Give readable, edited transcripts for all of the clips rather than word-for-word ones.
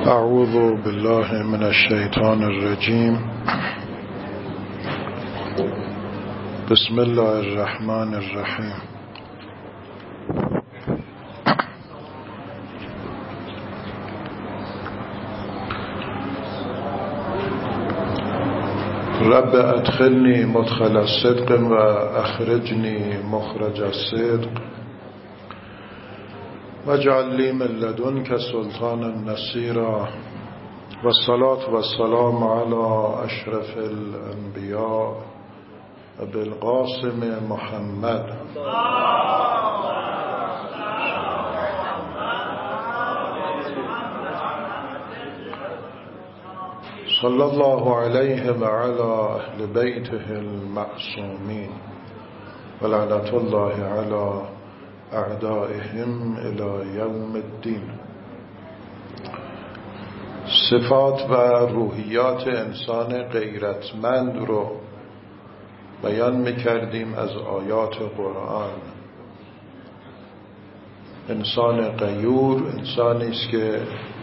اعوذ بالله من الشیطان الرجیم. بسم الله الرحمن الرحیم. رب ادخلنی مدخل الصدق و اخرجنی مخرج الصدق واجعل لی من لدنک سلطانا نصیرا والصلاة والسلام علی اشرف الانبیاء ابی القاسم محمد صلی الله علیه و علی اهل بیته المعصومین و لعنت الله علی اعدائهم الی یوم الدین. صفات و روحیات انسان غیرتمند رو بیان می‌کردیم از آیات قرآن. انسان غیور انسانی است که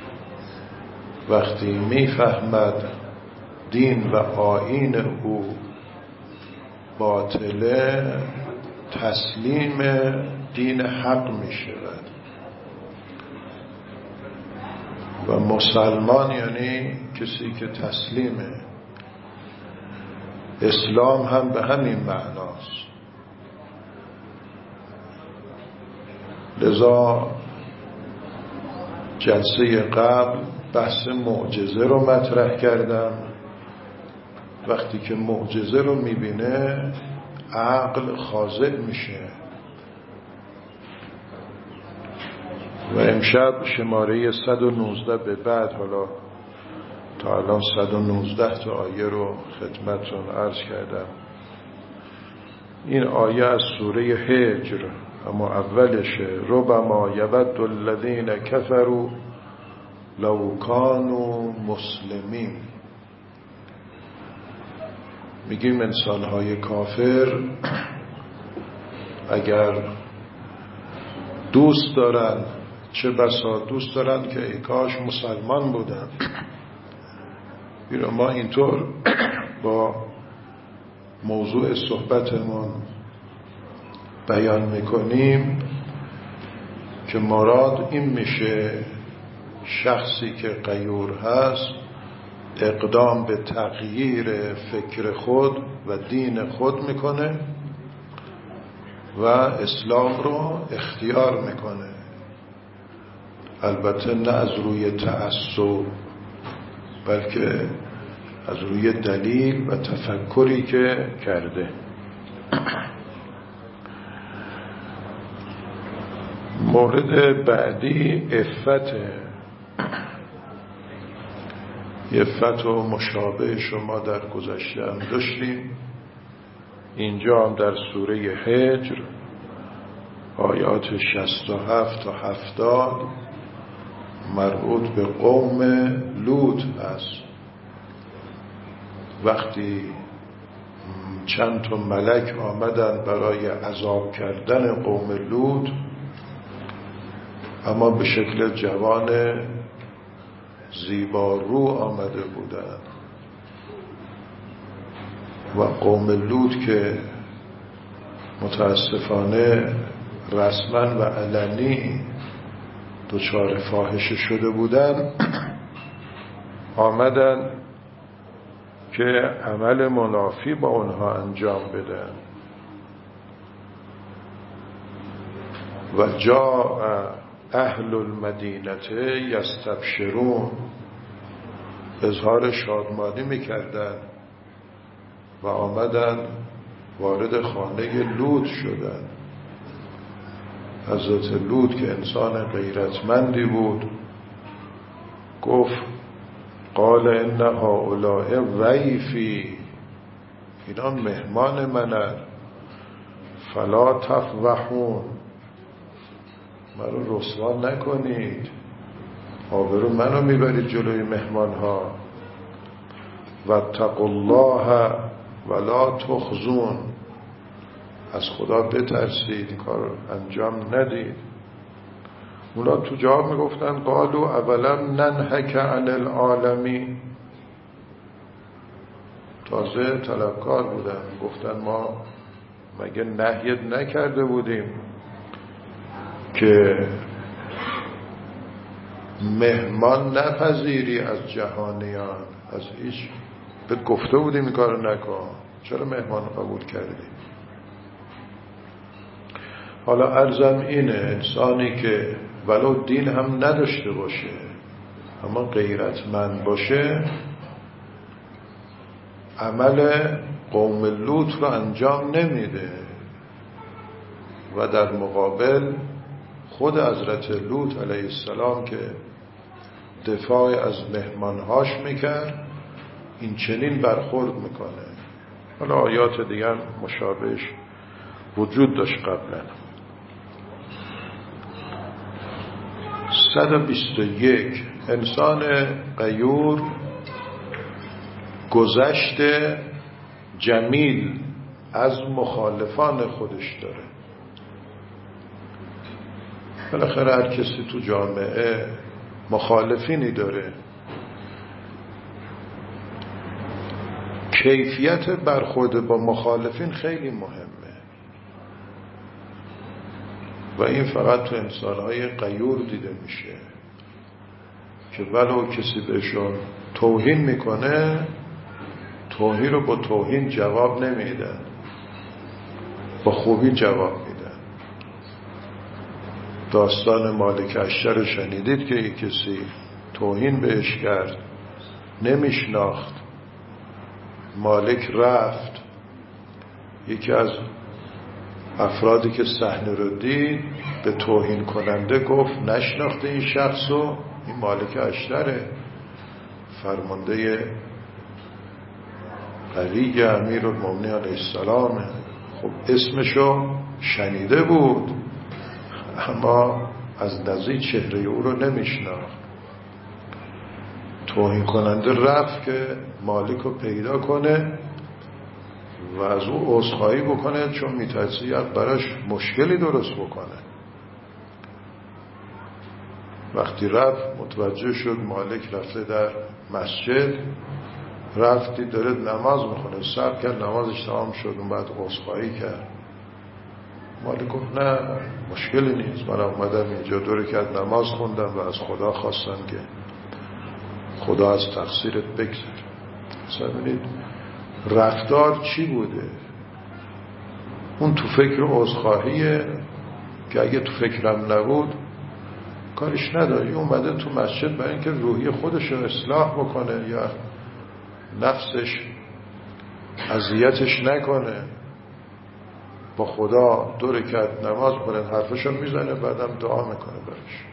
وقتی میفهمد دین و آیین او باطله تسلیم دین حق می شود. و مسلمان یعنی کسی که تسلیمه. اسلام هم به همین معناست. لذا جلسه قبل بحث معجزه رو مطرح کردم. وقتی که معجزه رو میبینه عقل خاضع میشه. و امشب شماره 119 به بعد، حالا تا الان 119 تا آیه رو خدمتتون عرض کردم. این آیه از سوره هجر اما اولشه. ربما یود الذین کفروا لو کانوا مسلمین. میگیم انسان‌های کافر اگر دوست دارن، چه بسا دوست دارن که ای کاش مسلمان بودن. ما اینطور با موضوع صحبتمون بیان میکنیم که مراد این میشه شخصی که غیور هست اقدام به تغییر فکر خود و دین خود میکنه و اسلام رو اختیار میکنه. البته نه از روی تعصب، بلکه از روی دلیل و تفکری که کرده. مورد بعدی عفته. عفت و مشابه شما در گذشته هم داشتیم. اینجا هم در سوره هجر آیات 67 تا 70 مربوط به قوم لوط است. وقتی چند تا ملک آمدن برای عذاب کردن قوم لوط، اما به شکل جوان زیبارو آمده بودند و قوم لوط که متاسفانه رسما و علنی دچار فاحشه شده بودند، آمدن که عمل منافی با اونها انجام بدن. و جاء اهل المدینه یستبشرون، اظهار شادمانی میکردن و آمدن وارد خانه لوط شدن. حضرت لوط که انسان غیرتمندی بود گفت قال ان هؤلاء ضیفی، اینا مهمان منن، فلا تفضحون، منو رسوا نکنید، آبرو منو میبرید جلوی مهمان ها. واتقوا الله ولا تخزون، از خدا بترسید، کار انجام ندید. اونا تو جواب میگفتن قالوا اولم ننهک عن العالمین، تازه طلبکار بودن، گفتن ما مگه نهیت نکرده بودیم که مهمان نپذیری از جهانیان، از هیچ بهت گفته بودیم این کارو نکن، چرا مهمان قبول کردی؟ حالا عرضم اینه، انسانی که ولو دین هم نداشته باشه اما غیرتمند باشه، عمل قوم لوط رو انجام نمیده و در مقابل خود حضرت لوط علیه السلام که دفاع از مهمانهاش میکرد این چنین برخورد میکنه. حالا آیات دیگر مشابهش وجود داشت قبلا. 121 انسان غیور گذشت جمیل از مخالفان خودش داره. بالاخره هر کسی تو جامعه مخالفینی داره. کیفیت برخورد با مخالفین خیلی مهمه و این فقط تو انسانهای غیور دیده میشه که ولو کسی بهشون توهین میکنه توهین رو با توهین جواب نمیدن، با خوبی جواب میدن. داستان مالک اشتر رو شنیدید که یک کسی توهین بهش کرد، نمیشناخت، مالک رفت، یکی از افرادی که صحنه رو دید به توهین کننده گفت نشناخته این شخصو، این مالک اشتره، فرمانده قوی امیرالمومنین علیه السلام. خب اسمشو شنیده بود اما از نزدیک چهره او رو نمیشناخت. توهین کننده رفت که مالک رو پیدا کنه و از او عذرخواهی بکنه چون میترسید براش مشکلی درست بکنه. وقتی رفت متوجه شد مالک رفته در مسجد، رفتی داره نماز میخونه، صبر کرد نمازش تمام شد اون بعد عذرخواهی کرد. مالک گفت نه مشکلی نیست، من اومدم اینجا 2 رکعت نماز خوندم و از خدا خواستم که خدا از تقصیرت بگذره. مثلا ببینید رفتار چی بوده؟ اون تو فکر عذرخواهیه که اگه تو فکرم نبود کارش نداری. اومده تو مسجد برای اینکه روحی خودش رو اصلاح بکنه یا نفسش اذیتش نکنه، با خدا 2 رکعت نماز کنه، حرفشو میزنه بعدم دعا میکنه براش.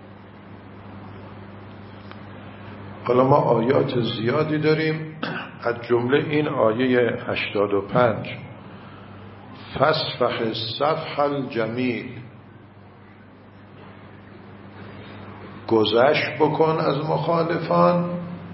حالا ما آیات زیادی داریم، از جمله این آیه 85 فاصفح الصفح الجمیل، گذشت بکن از مخالفان،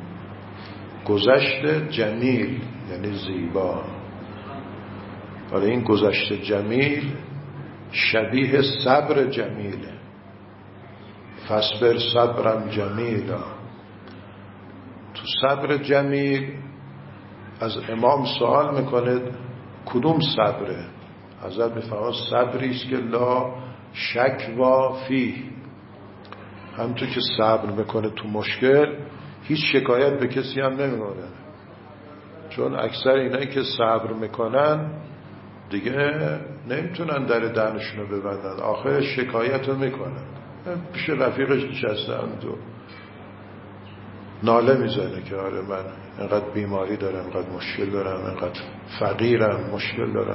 گذشت جمیل یعنی زیبا. حالا این گذشت جمیل شبیه صبر جمیله، فاصبر صبرا جمیلا. تو صبر جمیل از امام سوال میکنه کدوم صبره؟ حضرت میفرماید صبری است که لا شکوا فیه، همونطور که صبر میکنه تو مشکل هیچ شکایت به کسی هم نمیکنه، چون اکثر اینایی که صبر میکنن دیگه نمیتونن در دهنشونو ببندن، آخر شکایت رو میکنن، پیش رفیقش نشسته همینطور ناله میزنه که آره من اینقدر بیماری دارم، اینقدر مشکل دارم، اینقدر فقیرم، مشکل دارم.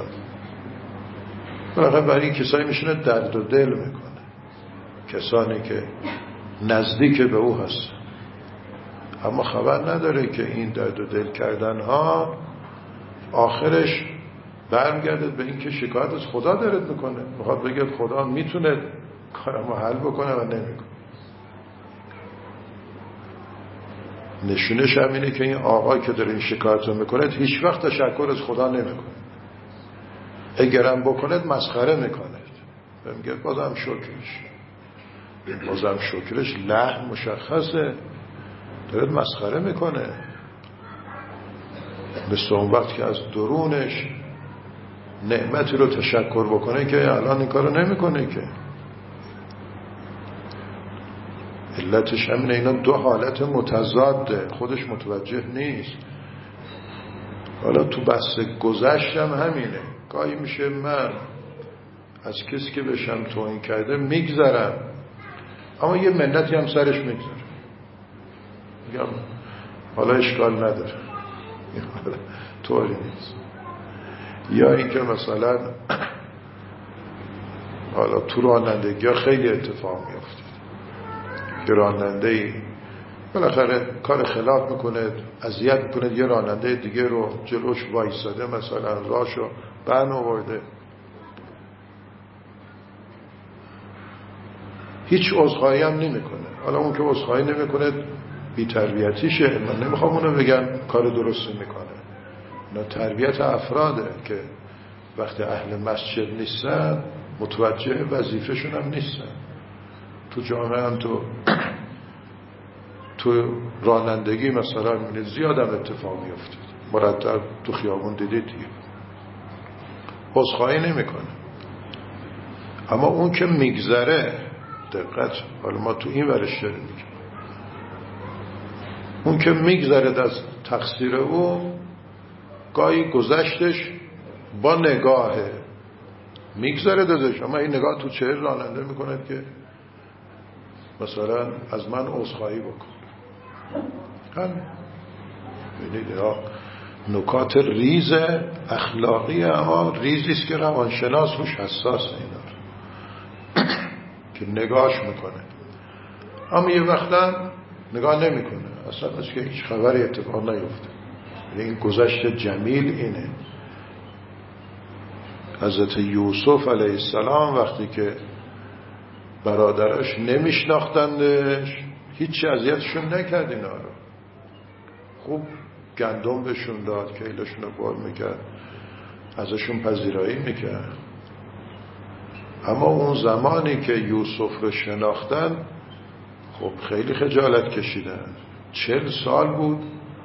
برای این کسایی میشونه درد و دل میکنه، کسانی که نزدیک به او هست، اما خبر نداره که این درد و دل کردن ها آخرش برمیگرده به این که شکایت از خدا دارد میکنه، میخواد بگه خدا میتونه کارمو حل بکنه و نمیکنه. نشونش هم اینه که این آقای که داره این شکایت رو میکنه هیچ وقت تشکر از خدا نمیکنه، اگرم بکنه مسخره میکنه، میگه بازم شکرش. بازم شکرش لحن مشخصه، داره مسخره میکنه. مثل اون وقت که از درونش نعمتی رو تشکر بکنه که الان این کارو نمیکنه که. علتش همینه، اینا دو حالت متضاده، خودش متوجه نیست. حالا تو بحث گذشتم همینه، گاهی میشه من از کسی که بشم توهین کرده میگذرم، اما یه منتی هم سرش میگذاره، میگم حالا اشکال نداره، طوری نیست. یا اینکه مثلا حالا تو رانندگی ها خیلی اتفاق میفته که راننده‌ای بالاخره کار خلاف میکنه، اذیت میکنه یه راننده دیگه رو، جلوش وایساده مثلا راهشو بند آورده، هیچ عذرخواهی هم نمیکنه. حالا اون که عذرخواهی نمیکنه بی‌تربیتیشه، من نمیخوام اونو بگم کار درست میکنه، نه، تربیت افراده که وقتی اهل مسجد نیستن متوجه وظیفه‌شون هم نیستن. تو جامعه هم تو رانندگی مثلا می‌بینید زیاد هم اتفاق میفته، مرتب تو خیابون دیدید دیگه، عذرخواهی نمیکنه. اما اون که میگذره، دقت، حالا ما تو این ورش داریم میگیم، اون که میگذره از تقصیر او، گاهی گذشتش با نگاهه میگذره دادش، اما این نگاه تو چهره راننده میکنه که مثلا از من عذرخواهی بکن. ببینید نکات ریز اخلاقی، اما ریزیست که روانشناس روش حساس اینا که نگاهش میکنه، اما یه وقتا نگاه نمیکنه، اصلا از که هیچ خبری اتفاق نیفته. این گذشت جمیل اینه. حضرت یوسف علیه السلام وقتی که برادرش نمیشناختندش، هیچ اذیتشون نکرد، اینا رو خوب گندم بهشون داد، کیلشون رو بار میکرد، ازشون پذیرایی میکرد. اما اون زمانی که یوسف رو شناختن، خب خیلی خجالت کشیدن. 40 سال بود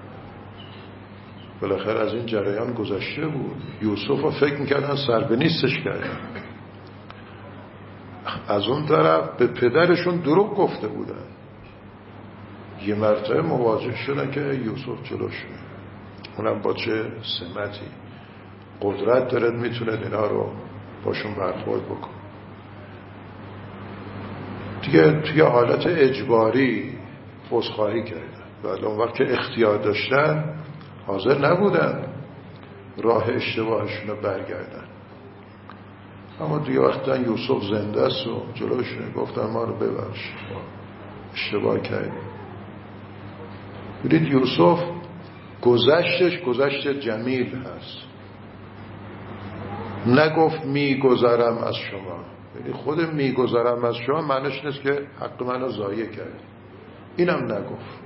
بالاخره از این جریان گذشته بود. یوسف رو فکر میکردن سر به نیستش کردن. از اون طرف به پدرشون دروغ گفته بودن. یه مرتبه مواجه شدن که یوسف جلوش، اونم با چه سمتی، قدرت داره، میتونه اینا رو باشون برخورد بکن. دیگه توی حالت اجباری عذرخواهی کردن، ولی اون وقت که اختیار داشتن حاضر نبودن راه اشتباهشون رو برگردن. اما دیگه وقتا یوسف زنده است و جلوشون گفتن ما رو ببخش، اشتباه کردیم. ببینید یوسف گذشتش گذشت جمیل هست، نگفت میگذرم از شما. یعنی خود میگذرم از شما معنیش نیست که حق منو ضایع کردی، اینم نگفت.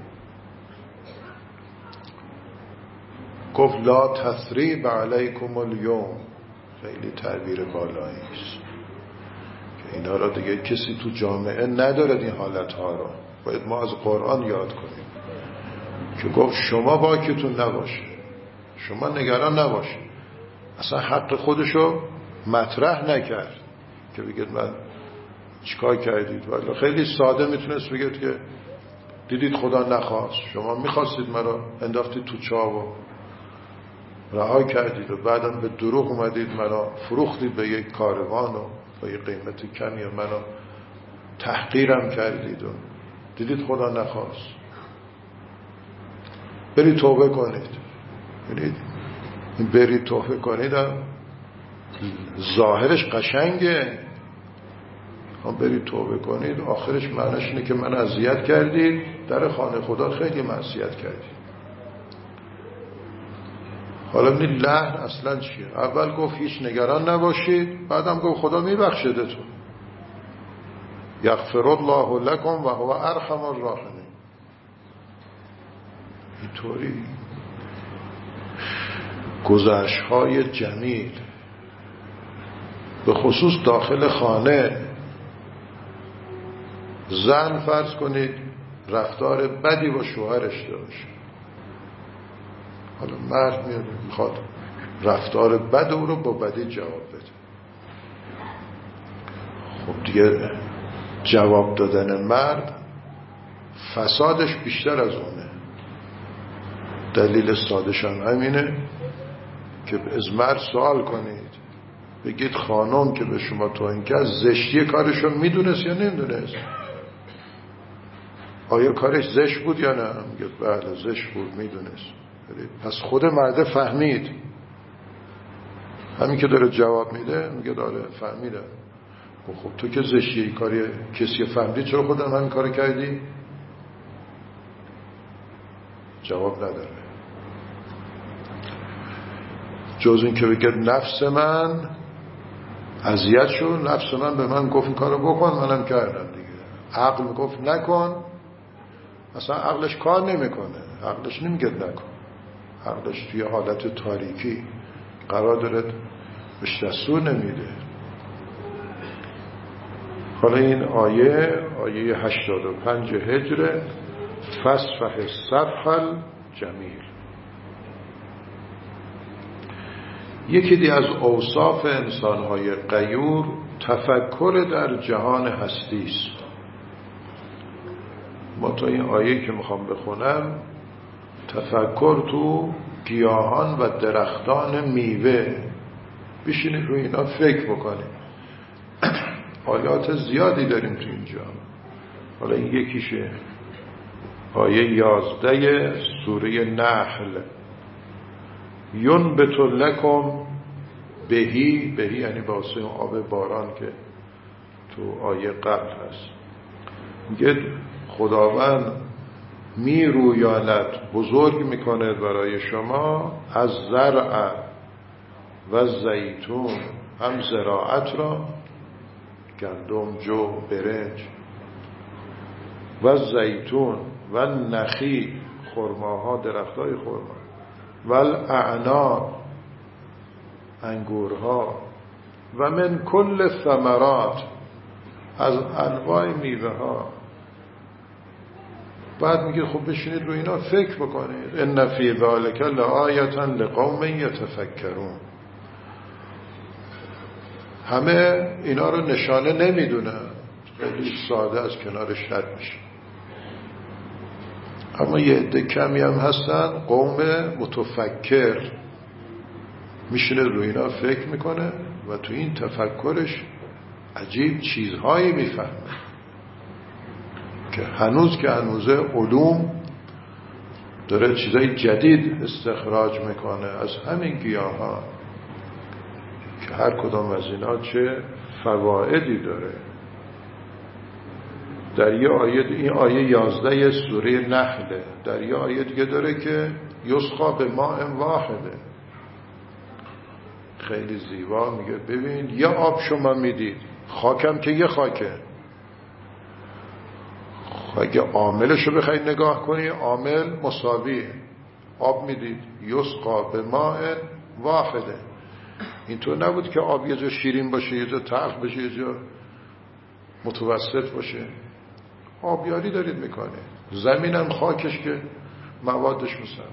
گفت لا تثریب علیکم الیوم، خیلی تعبیر بالایی است که اینا را دیگه کسی تو جامعه ندارد این حالتها رو. باید ما از قرآن یاد کنیم که گفت شما باکتون نباشه، شما نگران نباشه. اصلا حق خودشو مطرح نکرد که بگید من چیکار کردید. ولی خیلی ساده میتونست بگید که دیدید خدا نخواست، شما میخواستید منو انداختید تو چاه و رها کردید و بعدم به دروغ اومدید منو فروختید به یک کاروان و با یک قیمت کمی و منو تحقیرم کردید و دیدید خدا نخواست. برید توبه کنید. ببینید این برید توبه کنید ظاهرش قشنگه، هم برید توبه کنید آخرش معنیش اینه که من اذیت کردید، در خانه خدا خیلی معصیت کردید. حالا ببینید لحن اصلا چیه. اول گفت هیچ نگران نباشید، بعدم گفت خدا میبخشدتون، یغفر الله لکم و هو ارحم الراحمین. اینطوری گذشت‌های جمیل به خصوص داخل خانه زن فرض کنید رفتار بدی با شوهرش داشت، حالا مرد میخواد رفتار بد او رو با بدی جواب بده. خب دیگه جواب دادن مرد فسادش بیشتر از اونه. دلیل سادش هم همینه که از مرد سوال کنید، بگید خانم که به شما توهین کرد زشتی کارشو میدونست یا نمیدونست؟ آیا کارش زشت بود یا نه؟ میگید بله زشت بود، میدونست. پس خود مرد فهمید. همین که داره جواب میده میگه داره فهمیده. خب تو که زشتی کاری کسی فهمیدی چرا خودم همین کار کردی؟ جواب نداره، جز این که بگه نفس من اذیت شد، نفس من به من گفت این کارو بکن، منم کردم دیگه. عقل گفت نکن، اصلا عقلش کار نمیکنه، عقلش نمیگه نکن، عقلش توی حالت تاریکی قرار داره، بهش دستور نمیده. حالا این آیه 85 هجر فصفح الصفح الجمیل. یکی دی از اوصاف انسان‌های غیور تفکر در جهان هستی است. ما تا این آیه که میخوام بخونم تفکر تو گیاهان و درختان میوه، بشینید روی اینا فکر بکنید. آیات زیادی داریم تو اینجا. حالا این یکیشه، آیه 11 سوره نحل. ینبت لکم بهی یعنی واسه آب باران که تو آیه قبل هست. میگه خداوند میرویاند، بزرگ میکنه برای شما از زرع و زیتون، هم زراعت را، گندم، جو، برنج، و زیتون و نخیل، خرماها، درختای خرما، و الاعناب، انگورها، و من کل ثمرات، از انواع میوه ها. بعد میگه خب بشینید رو اینا فکر بکنید. ان فی ذلک لآیة لقوم یتفکرون. همه اینا رو نشانه نمیدونن، خیلی ساده از کنارش رد میشه. اما یه عده کمی هم هستن قوم متفکر، میشینه رو اینا فکر میکنه و تو این تفکرش عجیب چیزهایی میفهمه که هنوزه علوم داره چیزای جدید استخراج میکنه از همین گیاه ها که هر کدام از اینا چه فوائدی داره. در یه آیه، این آیه 11 سوره نحله، در یه آیه دیگه داره که یسقا به ماء واحده. خیلی زیبا میگه ببین یه آب شما میدید، خاکم که یه خاکه. اگه عاملشو بخوای نگاه کنی عامل مساویه. آب میدید یسقا به ماء واحده. اینطور نبود که آب یه جا شیرین باشه، یه جا تلخ باشه، یه جا متوسط باشه. آبیاری دارید میکنه. زمینم خاکش که موادش مساوی.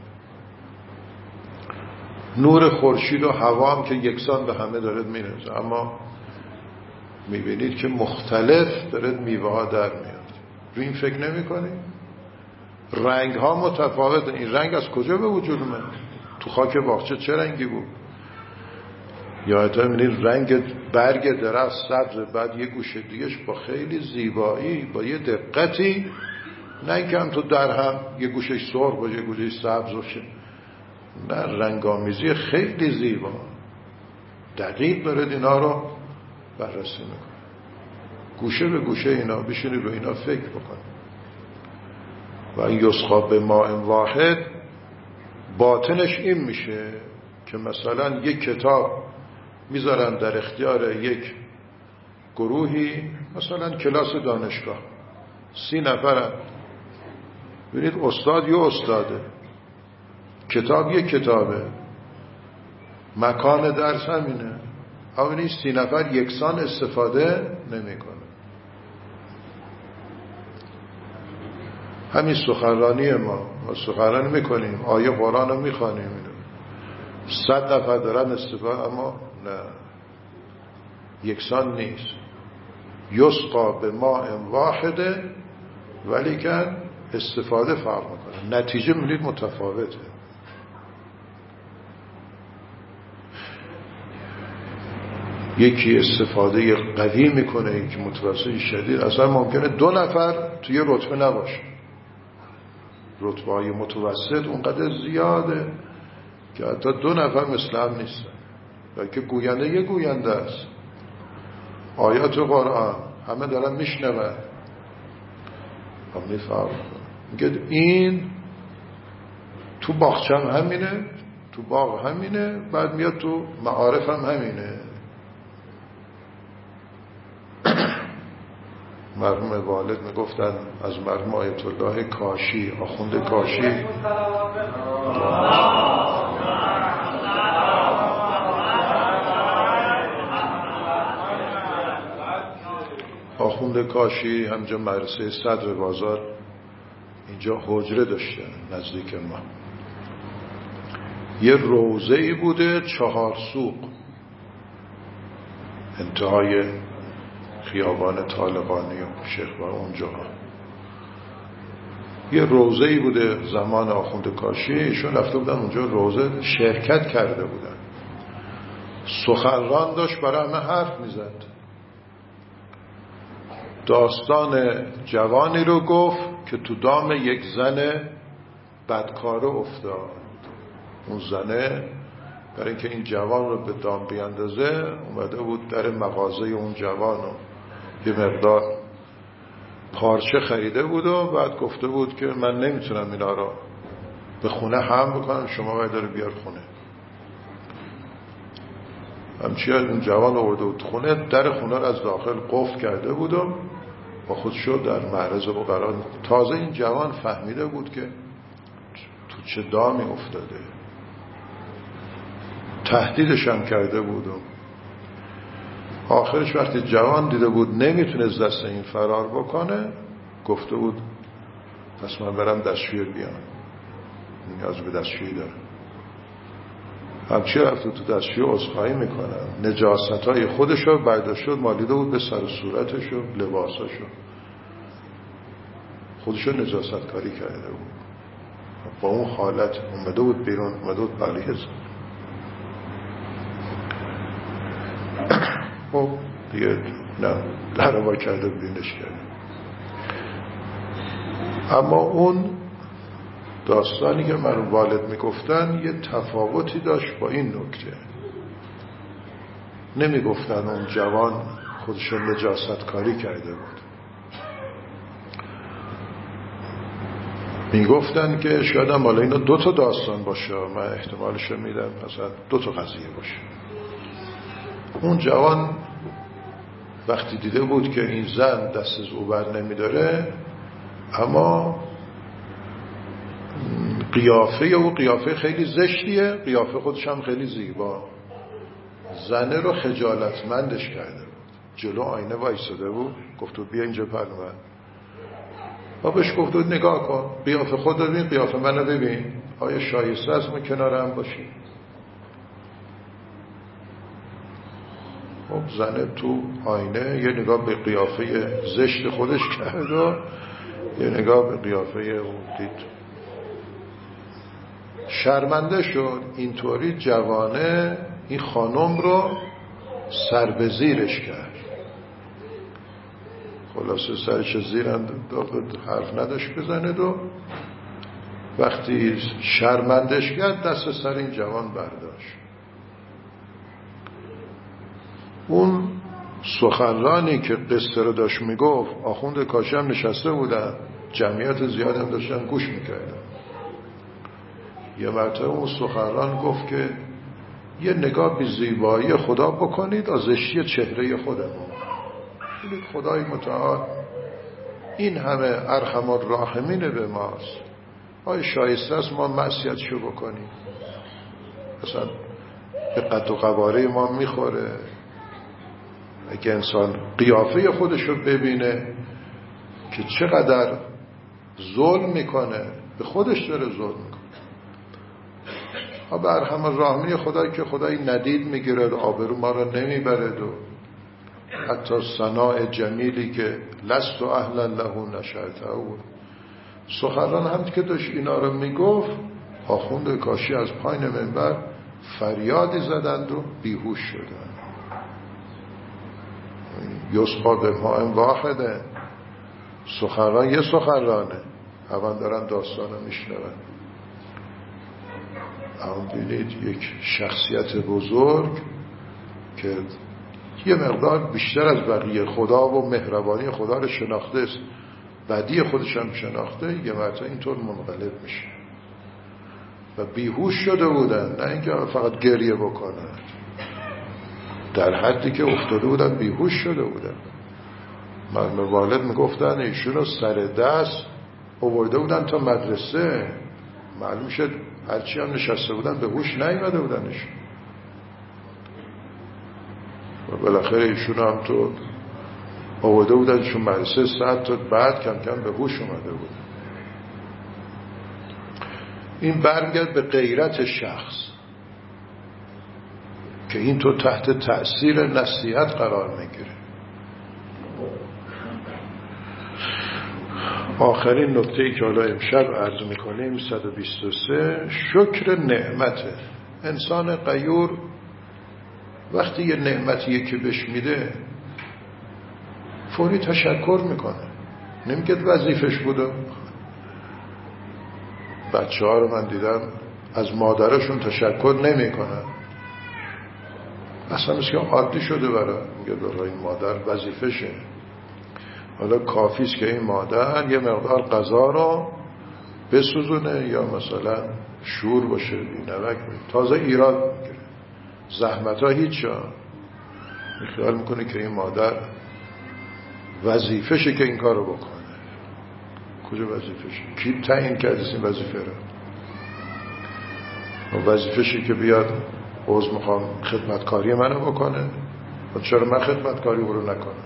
نور خورشید و هوا هم که یکسان به همه دارد میرسه، اما میبینید که مختلف دارد میوه ها در میاد. رو این فکر نمی کنید؟ رنگ ها متفاوته. این رنگ از کجا به وجود اومد؟ تو خاک باغچه چه رنگی بود؟ یا تا میبینید رنگ برگ درخت سبز، بعد یه گوشه دیگهش با خیلی زیبایی، با یه دقتی، نه اینکه هم تو در هم یه گوشش سرخ باشه یه گوشش سبز باشه، نه، رنگامیزی خیلی زیبا، دقیق دارد اینا رو بررسی میکنه. گوشه به گوشه اینا بشینید به اینا فکر بکنید. و این یسقا به ماء واحد باطنش این میشه که مثلا یک کتاب میذارن در اختیار یک گروهی، مثلا کلاس دانشگاه 30 نفرن، ببینید استاد یه استاده، کتاب یک کتابه، مکان درس همینه، اما این 30 نفر یکسان استفاده نمیکنه. همین سخنرانی ما سخنرانی میکنیم، آیه قرآن رو میخوانیم، 100 نفر دارن استفاده، اما نه، یکسان نیست. یسقا به ماء واحده ولیکن استفاده فرق میکنه، نتیجه میبینید متفاوته. یکی استفاده قوی میکنه، یکی متوسط شدید. اصلا ممکنه 2 نفر توی رتبه نباشه، رتبه های متوسط اونقدر زیاده که حتی 2 نفر مثل هم نیستن، بلکه گوینده یه گوینده است. آیات قرآن همه دارن میشنون، هم میفهم. میگه این تو باغچه هم همینه، تو باغ همینه، بعد میاد تو معارف هم همینه. مرحوم والد میگفتن از مرحوم آیت الله کاشی، آخوند کاشی، آخوند کاشی همجا مدرسه صدر بازار اینجا حجره داشتن نزدیک ما. یه روضه‌ای بوده 4 سوق، انتهای خیابان طالقانی و شیخ‌با اونجا یه روضه‌ای بوده زمان آخوند کاشی. ایشون رفته بودن اونجا روضه شرکت کرده بودن، سخنران داشت برای همه حرف میزد. داستان جوانی رو گفت که تو دام یک زن بدکاره افتاد. اون زنه برای اینکه این جوان رو به دام بیاندازه اومده بود در مغازه اون جوان رو یه مقدار پارچه خریده بود و بعد گفته بود که من نمیتونم اینا رو به خونه هم بکنم، شما باید رو بیار خونه. همچنین اون جوان آورده بود خونه، در خونه رو از داخل قفل کرده بود و با خودشو در معرض او قرار. تازه این جوان فهمیده بود که تو چه دامی افتاده، تهدیدش هم کرده بود. آخرش وقتی جوان دیده بود نمیتونه دست این فرار بکنه، گفته بود پس من برم دستشویی بیام، نیاز به دستشویی داره. همچی رفت تو دستشویی عذرخواهی میکنم، نجاستهای خودشو برداشت مالیده بود به سر صورتشو، لباساشو، خودشو نجاست کاری کرده بود. با اون حالت اومده بود بیرون، اومده بود پلیس. خب دیگه نه لروا کرده بینش کرده. اما اون داستانی که من والد میگفتن یه تفاوتی داشت با این نکته. نمیگفتن اون جوان خودشو نجاست کاری کرده بود، میگفتن که شاید هم حالا اینا 2 تا داستان باشه، من احتمالشو میدم مثلا 2 تا قضیه باشه. اون جوان وقتی دیده بود که این زن دست از او بر نمیداره، اما قیافه او قیافه خیلی زشتیه، قیافه خودش هم خیلی زیبا، زنه رو خجالتمندش کرده بود. جلو آینه وایساده بود، گفت بود بیا اینجا پرمن. و بهش گفت بود نگاه کن، قیافه خود رو ببین، قیافه من رو ببین، آیا شایسته است ما کنارم باشیم؟ خب زنه تو آینه یه نگاه به قیافه زشت خودش کرد و یه نگاه به قیافه اون دید، شرمنده شد. اینطوری جوانه این خانم رو سر به زیرش کرد. خلاصه سرش زیر انداخت، حرف نداشت بزنه و وقتی شرمندش کرد دست سر این جوان برداشت. اون سخنرانی که قصه رو داشت میگفت، آخوند کاشی هم نشسته بودن، جمعیت زیاد هم داشتن گوش میکردن. یه مرتبه اون سخنران گفت که یه نگاه به زیبایی خدا بکنید از زشتی چهره خودمون. ببینید خدای متعال این همه ارحم الراحمین به ماست، آیا شایسته است ما معصیتشو بکنیم؟ مثلا به قد و قواره ما میخوره؟ اگه انسان قیافه خودشو ببینه که چقدر ظلم میکنه، به خودش داره ظلم میکنه. بر همه راهمی خدایی که خدایی ندید میگیرد، آبرو ما را نمیبرد و حتی ثناء جمیلی که لست و اهلا له نشرته او. سخنران هم که داشت اینا رو میگفت، آخوند کاشی از پایین منبر فریادی زدند و بیهوش شدند. یسقا به ماء واحده، سخنران یه سخنرانه، همون دارن داستانو میشنون. اما بینید یک شخصیت بزرگ که یه مقدار بیشتر از بقیه خدا و مهربانی خدا رو شناخته است، بدی خودش هم شناخته، یه مرتبه اینطور منقلب میشه و بیهوش شده بودن. نه اینکه فقط گریه بکنن، در حدی که افتاده بودن بیهوش شده بودن. من به والد میگفتن ایشون رو سر دست آورده بودن تا مدرسه، معلوم شد هرچی هم نشسته بودن به هوش نیامده بودنش و بالاخره ایشون هم تو آورده بودنشون مدرسه. ساعت تا بعد کم کم به هوش اومده بود. این برمیگرد به غیرت شخص که این تو تحت تأثیر نصیحت قرار میگیره. آخرین نکته‌ای که حالا امشب عرض میکنیم 123 شکر نعمته. انسان غیور وقتی یه نعمتیه که بهش میده فوری تشکر میکنه، نمیگه وظیفش بوده. بچه ها رو من دیدم از مادرشون تشکر نمیکنن، اصلا مثل عادی شده برای میگه برای این مادر وظیفشه. حالا کافیست که این مادر یه مقدار غذا رو بسوزونه یا مثلا شور باشه بینمک تازه ایراد میگیره، زحمت ها هیچ ها. خیال میکنه که این مادر وظیفشه که این کار رو بکنه. کجا وظیفشه؟ کی تعیین کرده این وظیفه رو؟ وظیفشه که بیاد عوض میخوام خدمتکاری منو بکنه و چرا من خدمتکاری رو نکنم؟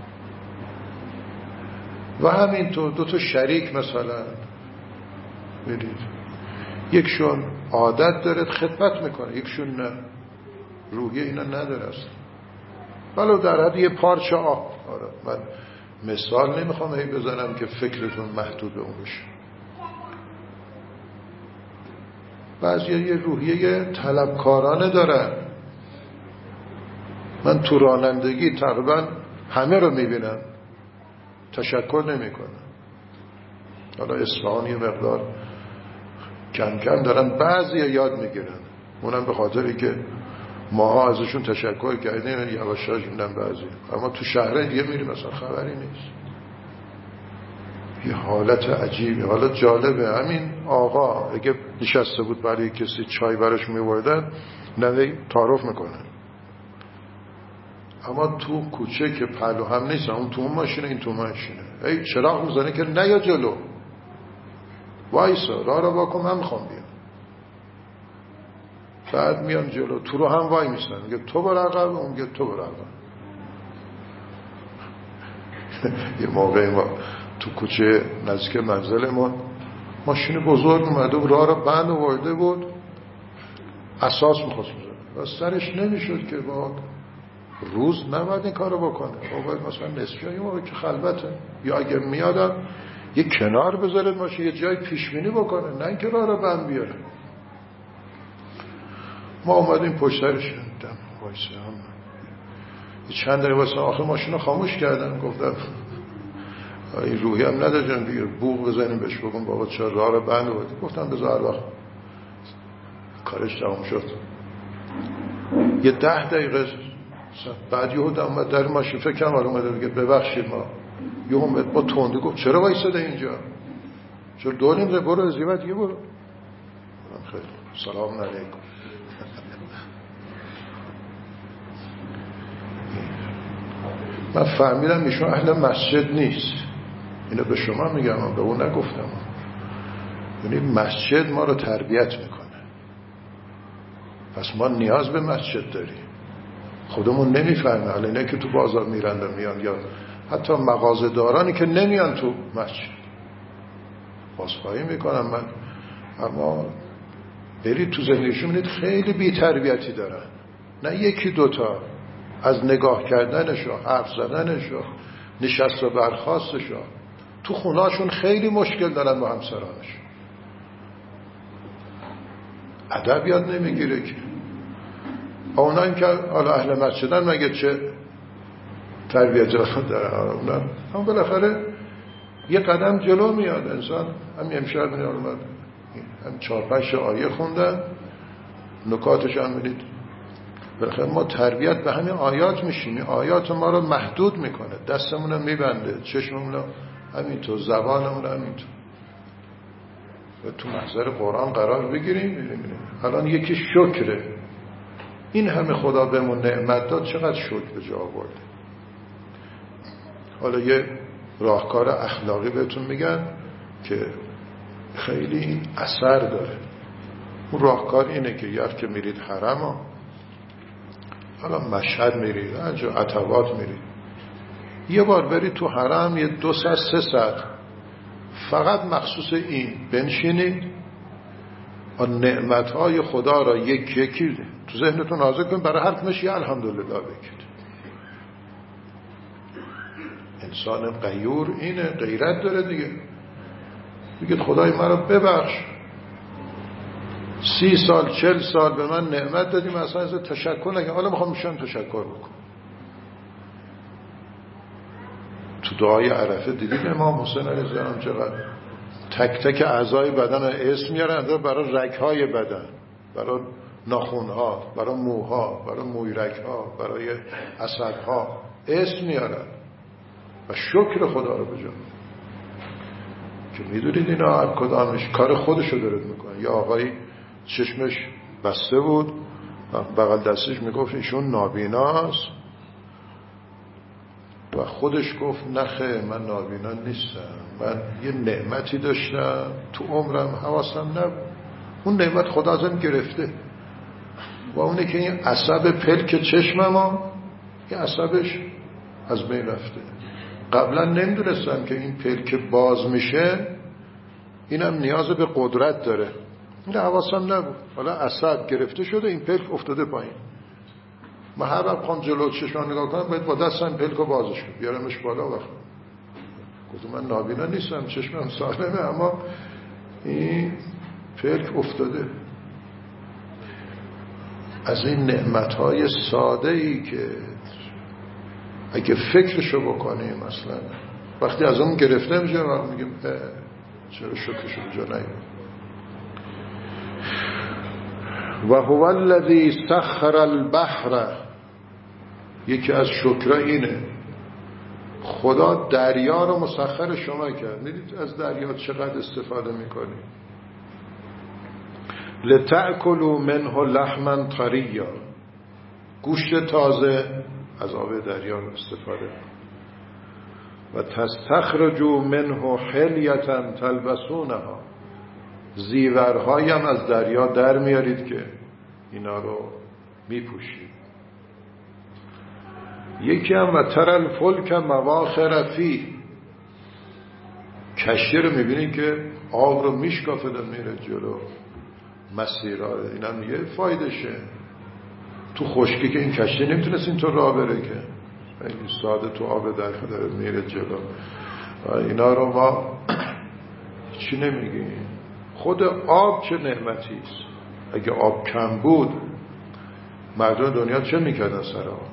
و همینطور دو تا شریک مثلا ببینید، یکشون عادت داره خدمت میکنه، یکشون نه، روحیه اینا نداره اصلا، ولو در حد یه پارچه آب. آره من مثال نمیخوام هی بزنم که فکرتون محدود به اون بشه. بعضی یه روحیه طلبکارانه دارن. من تو رانندگی تقریبا همه رو میبینم تشکر نمیکنه. حالا اصفهان یه مقدار کم کم دارن بعضی یاد میگیرن، اونم به خاطری که ماها ازشون تشکر کردیم یواشاش میدن بعضی، اما تو شهر دیگه میریم مثلا خبری نیست. یه حالت عجیبه. حالا جالبه همین آقا اگه نشسته بود برای کسی چای براش میوردن نوی تعارف میکنه، اما تو کوچه که پهلو هم نیست، اون تو ماشینه این تو ماشینه، ای چراغ میزنه که نیا جلو، وایسا راه رو واکن من میخوام بیام. بعد میان جلو تو رو هم وای میسن، میگه تو برو عقب، اون میگه تو برو عقب. یه موقع ما تو کوچه نزدیک منزلمون ماشین بزرگ اومده و راه رو بند آورده بود، اساس میخواست بزنه و سرش نمیشد که با روز نباید این کارو بکنه، باید مثلا نصفی یه موقع که خلوته یا اگه میادم یه کنار بذارد ماشین یه جای پیشبینی بکنه، نه اینکه راه رو بند بیاره. ما اومدیم پشت سرش دم وایسه هم چند دقیقه واسه آخر ماشین رو خاموش کردم، گفتم این روحی هم ندارم دیگه بوق بزنیم بهش بگم بابا چرا راه رو بند آوردی. گفتم بذار هر وقت کارش تمام شد یه 10 دقیقه بعد یهو اومد در ماشین فکر کنم اومده میگه ببخشید ما یهو اومد با تندی گفت چرا وایساده اینجا، چرا دور نمیره، برو زیبا دیگه برو. خیلی سلام علیکم. من فهمیدم ایشون اهل مسجد نیست، اینو به شما میگم، به اون نگفتم. یعنی مسجد ما رو تربیت میکنه، پس ما نیاز به مسجد داریم. خودمون نمیفهمیم، حالا اینا که تو بازار میرن و میان یا حتی مغازه دارانی که نمیان تو مسجد، عذرخواهی میکنم من، اما برید تو زندگیشون میدید خیلی بی تربیتی دارن، نه یکی دوتا، از نگاه کردنشو، حرف زدنشو، نشست و برخاستشو. تو خونهاشون خیلی مشکل دارن با همسرانش، ادب یاد نمیگیره که. اونایی که حالا اهل مسجدن مگه چه تربیت دارن؟ اونا هم بالاخره یه قدم جلو میاد انسان. همین امشب میاد هم 4-5 آیه خوندن، نکاتش هم میدید. بالاخره ما تربیت به همین آیات میشیم. آیات ما رو محدود میکنه، دستمون رو میبنده، چشممون رو همینطور، زبانمون رو همینطور. و تو محضر قرآن قرار بگیریم. الان یکی شکره، این همه خدا بهمون نعمت داد، چقدر شکر به جا آورده. حالا یه راهکار اخلاقی بهتون میگن که خیلی اثر داره. اون راهکار اینه که یاد که میرید حرم، حالا مشهد میرید، هرجا عتبات میرید، یه بار برید تو حرم یه 2 ساعت 3 ساعت فقط مخصوص این بنشینید و نعمتهای خدا را یکی یکی تو ذهنتون حاضر کنید، برای هر کمش یه الحمدلله بگید. انسان غیور اینه، غیرت داره دیگه. بگید خدای من رو ببخش، 30 سال 40 سال به من نعمت دادیم، اصلا از تشکر نکنم، حالا میخوام میشم تشکر بکنم. تو دعای عرفه دیدید امام حسین علیه السلام چقدر تک تک اعضای بدن اسم میارن، برای رگ‌های بدن، برای ناخن‌ها، برای موها، برای مویرگ‌ها، برای عصب‌ها اسم میارن و شکر خدا رو بجا که میدونید اینا هر کدامش کار خودشو داره میکنه. یا آقایی چشمش بسته بود، بغل دستش میگفت ایشون نابیناست و خودش گفت نخه من نابینا نیستم، من یه نعمتی داشتم تو عمرم حواسم نبود، اون نعمت خدا ازم گرفته. و اونه که این عصب پلک چشمم این عصبش از بین رفته. قبلا نمیدونستم که این پلک باز میشه اینم نیاز به قدرت داره، این حواسم نبود. حالا عصب گرفته شده، این پلک افتاده پایین. من هر وقت خواهم جلو چشمان نگاه کنم باید با دستم پلک رو بازش کنم، بیارمش بالا. وقت گفتم من نابینا نیستم، چشمم سالمه، اما این پلک افتاده. از این نعمتهای ساده ای که اگه فکرشو بکنیم مثلا وقتی از اون گرفته میشه وقت میگیم چرا شکرشو بجا نگیم. و هو الذی سخر البحر، یکی از شکر اینه خدا دریا رو مسخر شما کرد. میدید از دریا چقدر استفاده میکنیم. لتأکلوا منه لحما طریا، گوشت تازه از آب دریا رو استفاده. و تستخرجوا منه حلیة تلبسونها، زیورهایی هم از دریا در میارید که اینا رو میپوشید. یکی هم و تر الفلک مواخر فیه، کشتی رو میبینید که آب رو میشکافه و میره جلو مسیرها. این هم یه فایدشه. تو خشکی که این کشتی نمیتونست اینطور راه بره که خیلی ساده تو آب درخ داره میره جلو. و اینا رو ما چی نمیگیم. خود آب چه نعمتی است. اگه آب کم بود مردم دنیا چه میکردن سر آب؟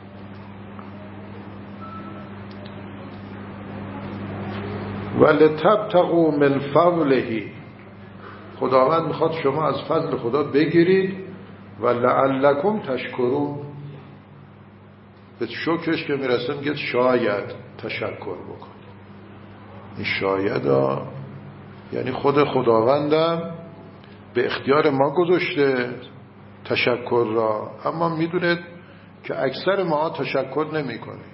ولتبتغوا من فضله، خداوند میخواد شما از فضل خدا بگیرید. و لعلکم تشکرون، به شکرش که میرسه میگه شاید تشکر بکن. این شاید یعنی خود خداوندم به اختیار ما گذاشته تشکر را، اما میدونه که اکثر ما تشکر نمی کنیم.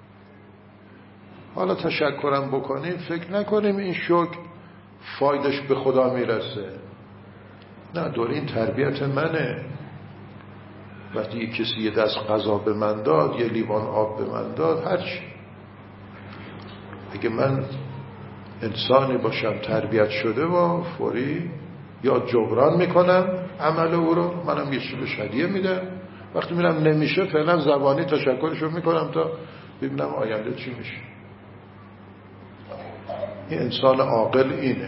حالا تشکرم بکنیم فکر نکنیم این شکر فایدش به خدا میرسه. نه، دور این تربیت منه. وقتی یک کسی یه دست غذا به من داد، یه لیوان آب به من داد، هرچی، اگه من انسانی باشم تربیت شده و فوری یا جبران میکنم عمل او رو، منم یه چیزی هدیه میدم، وقتی میرم نمیشه فعلا زبانی تشکرشو میکنم تا ببینم آینده چی میشه. این انسان عاقل اینه.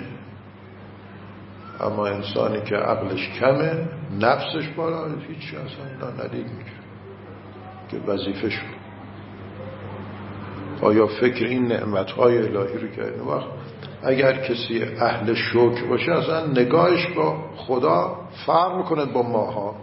اما انسانی که عقلش کمه، نفسش بالا، هیچی اصلا ندید میگه که وظیفه شد. آیا فکر این نعمتهای الهی رو که این وقت اگر کسی اهل شکر باشه اصلا نگاهش با خدا فرق میکنه با ماها.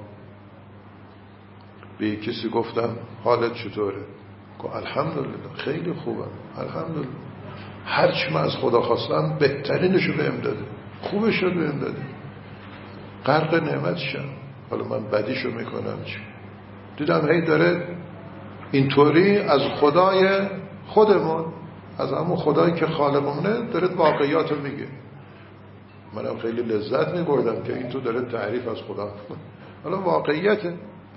به کسی گفتم حالت چطوره؟ گفت الحمدلله خیلی خوبم، الحمدلله هرچی من از خدا خواستم بهترینشو بهم داده، خوبشو بهم داده، غرق نعمتشم. حالا من بدیشو میکنم چی؟ دیدم هی داره اینطوری از خدای خودمون، از همون خدایی که خالقمونه داره واقعیاتو میگه. منم خیلی لذت میبردم که این تو داره تعریف از خدا میکنه. حالا واقعیته،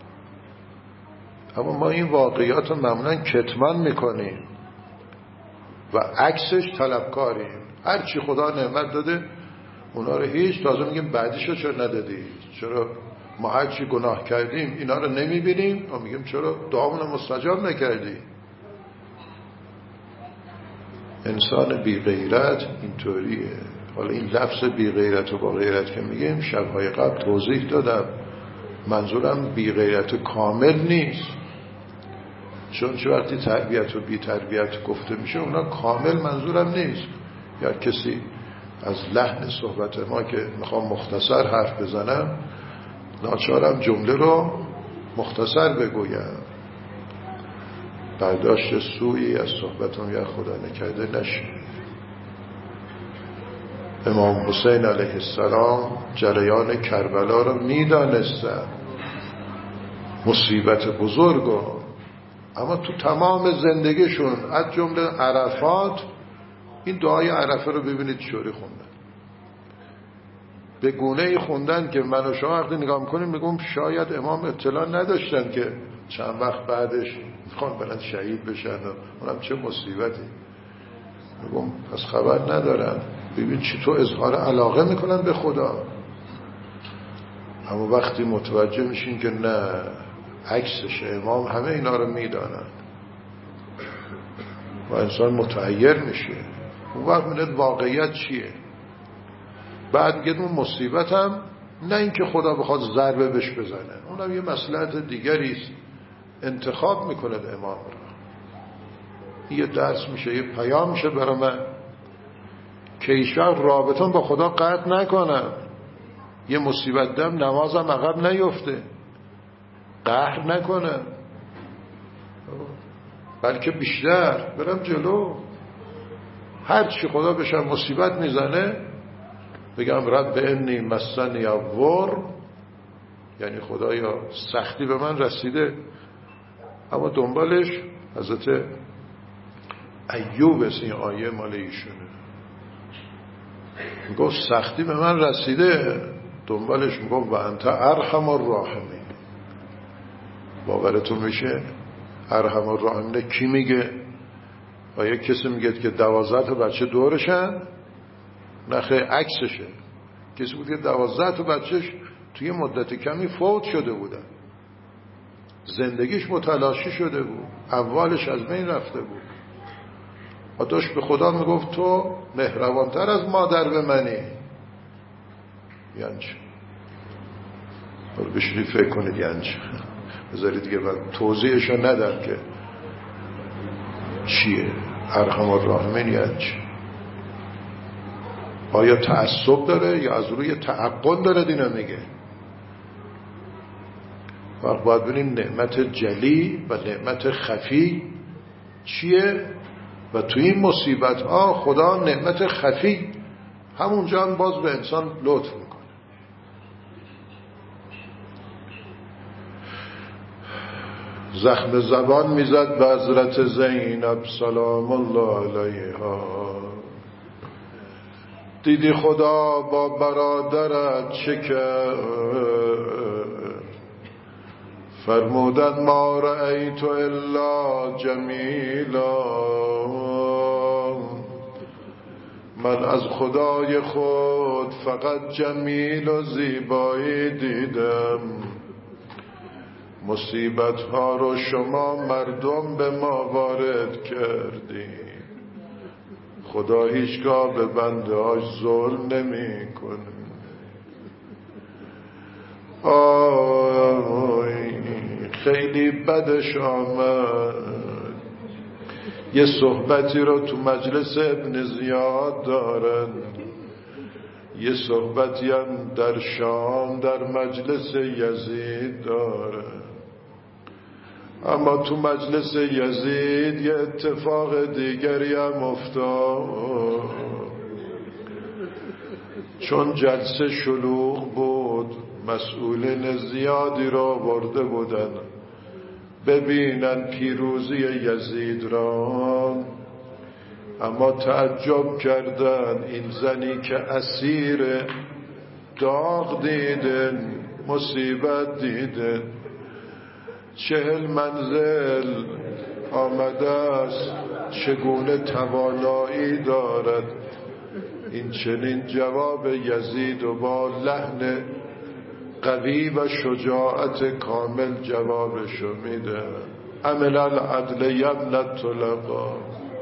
اما ما این واقعیات رو معمولا کتمان میکنیم و عکسش طلبکاریم. هرچی خدا نعمت داده اونا رو هیچ، تازه میگیم بعدیشو چرا ندادی؟ چرا ما هرچی گناه کردیم اینا رو نمیبینیم و میگیم چرا دعامون رو مستجاب نکردی؟ انسان بی غیرت اینطوریه. حالا این لفظ بی غیرت و با غیرت که میگیم شبهای قبل توضیح دادم، منظورم بی غیرت کامل نیست، چون چه وقتی تربیت و بی تربیت گفته میشه اونا کامل منظورم نیست. یا کسی از لحن صحبت ما که میخوام مختصر حرف بزنم ناچارم جمله رو مختصر بگویم، برداشت سویی از صحبتم یا خدا نکرده نشه. امام حسین علیه السلام جریان کربلا رو میدانستن، مصیبت بزرگو، اما تو تمام زندگیشون از جمله عرفات این دعای عرفه رو ببینید چوری خوندن، به گونه‌ای خوندن که من و شما وقتی نگاه میکنیم میگم شاید امام اطلاع نداشتن که چند وقت بعدش میخوان برن شهید بشن و اونم چه مصیبتی. میگم پس خبر ندارن. ببین چطور اظهار علاقه میکنن به خدا، اما وقتی متوجه میشین که نه عکسش امام همه اینا رو میدانن و انسان متحیر میشه، اون وقت میدید واقعیت چیه. بعد میگه اون مصیبت هم نه اینکه خدا بخواد ضربه بهش بزنه، اونم یه مصلحت دیگریست، انتخاب میکنه امام رو. یه درس میشه، یه پیام میشه برای من که ایش وقت رابطان با خدا قطع نکنم، یه مصیبت دم نمازم عقب نیفته، قهر نکنم، بلکه بیشتر برم جلو. هرچی خدا بشم مصیبت میزنه بگم رب انی مسنی الضر، یعنی خدایا سختی به من رسیده. اما دنبالش حضرت ایوب این آیه مال ایشونه، میگه سختی به من رسیده، دنبالش میگه و انت ارحم الراحمین. باورتون میشه ارحم الراحمین کی میگه؟ آیا کسی میگه که 12 تا بچه دورشن؟ نخه عکسشه. کسی بود که 12 تا بچهش توی مدت کمی فوت شده بودن، زندگیش متلاشی شده بود، اموالش از بین رفته بود و داشت به خدا میگفت تو مهربانتر از مادر به منی. یعنی چه؟ بشینی فکر کنید یعنی چه؟ بذارید دیگه من توضیحشو ندم که چیه ارحم الراحمین یعنی چه. آیا تعصب داره یا از روی تعقل داره دینا میگه؟ وقت باید ببینیم نعمت جلی و نعمت خفی چیه و توی این مصیبت ها خدا نعمت خفی همونجا هم باز به انسان لطف میکنه. زخم زبان میزد به حضرت زینب سلام الله علیها، دیدی خدا با برادرت چه کرد، فرمودن ما رأیت الا جمیلا، من از خدای خود فقط جمیل و زیبایی دیدم. مصیبت ها رو شما مردم به ما وارد کردید. خدا هیچگاه به بنده هاش ظلم نمی کنه. خیلی بدش آمد. یه صحبتی رو تو مجلس ابن زیاد دارن، یه صحبتی هم در شام در مجلس یزید دارن. اما تو مجلس یزید یه اتفاق دیگری هم افتاد. چون جلسه شلوغ بود، مسئولین زیادی را برده بودن ببینن پیروزی یزید را. اما تعجب کردن این زنی که اسیر داغ دیدن، مصیبت دیدن، 40 منزل آمده است، چگونه توانایی دارد این چنین جواب یزید و با لحن قوی و شجاعت کامل جوابشو میده. عمل العدل یبن الطلقا.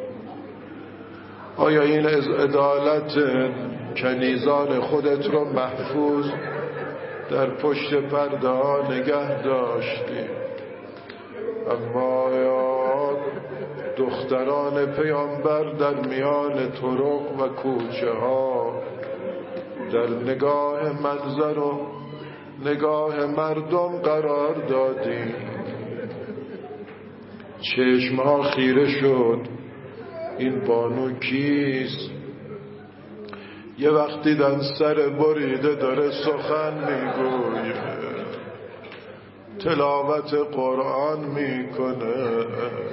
آیا این از عدالت کنیزان خودت رو محفوظ در پشت پرده ها نگه داشتی؟ اما یا دختران پیامبر در میان طرق و کوچه ها در نگاه منظر و نگاه مردم قرار دادی. چشمها خیره شد این بانو کیست؟ یه وقت دیدن سر بریده داره سخن میگویه، تلاوت قرآن میکنه.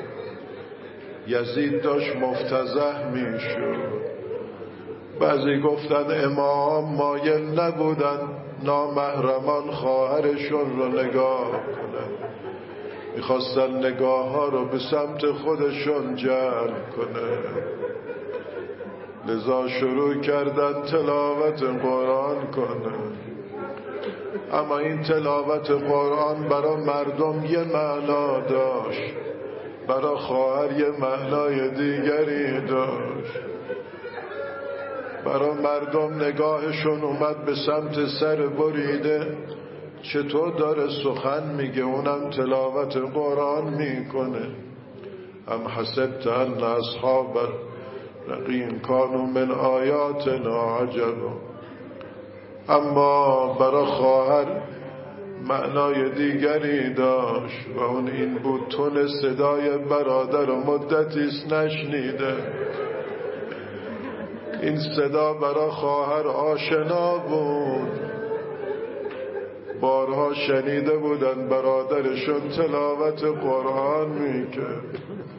یزید داشت مفتضح میشد. بعضی گفتن امام مایل نبودن نامحرمان خواهرشون رو نگاه کنن، میخواستن نگاه ها رو به سمت خودشون جلب کنه. لذا شروع کردن تلاوت قرآن کنه. اما این تلاوت قرآن برای مردم یه معنا داشت، برای خواهر یه معنای دیگری داشت. برای مردم نگاهشون اومد به سمت سر بریده، چطور داره سخن میگه اونم تلاوت قرآن میکنه. ام حسبت ان اصحاب الرقیم کانوا من آیاتنا عجبا. اما برای خواهر معنای دیگری داشت و اون این بود تون صدای برادر و مدتیست نشنیده. این صدا برای خواهر آشنا بود، بارها شنیده بودن برادرشون تلاوت قرآن میکرد.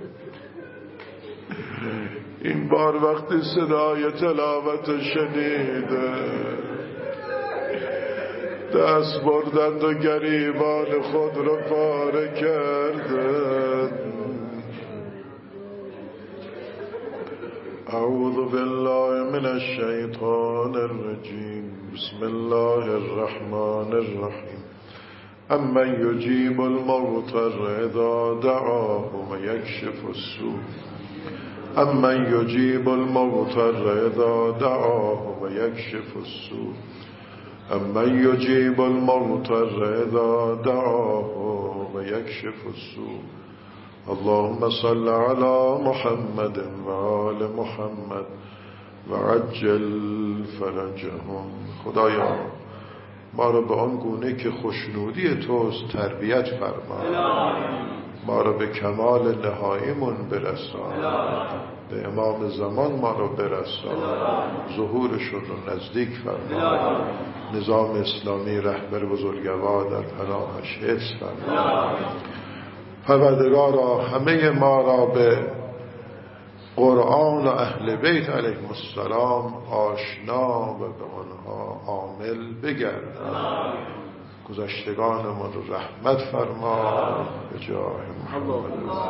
این بار وقتی صدای تلاوت شنیده، دست بردند و گریبان خود رو پاره کردند. اعوذ بالله من الشیطان الرجیم. بسم الله الرحمن الرحیم. امن یجیب المضطر اذا دعاه و یکشف السوء. امن یجیب المضطر اذا دعاه و یکشف السوء. امن یجیب المضطر اذا دعاه و یکشف السوء. اللهم صل على محمد و آل محمد و عجل فرجهم. خدایا ما رو به آن گونه که خوشنودی توست تربیت فرما، ما رو به کمال نهاییمون برسان، به امام زمان ما رو برسان، ظهورشون رو نزدیک فرما، نظام اسلامی رهبر بزرگوار در پناهش حفظ فرما. پروردگارا همه ما را به قرآن و اهل بیت علیهم السلام آشنا و به آنها عامل بگردان. گذشتگانمان رو رحمت فرما به جاه محمد.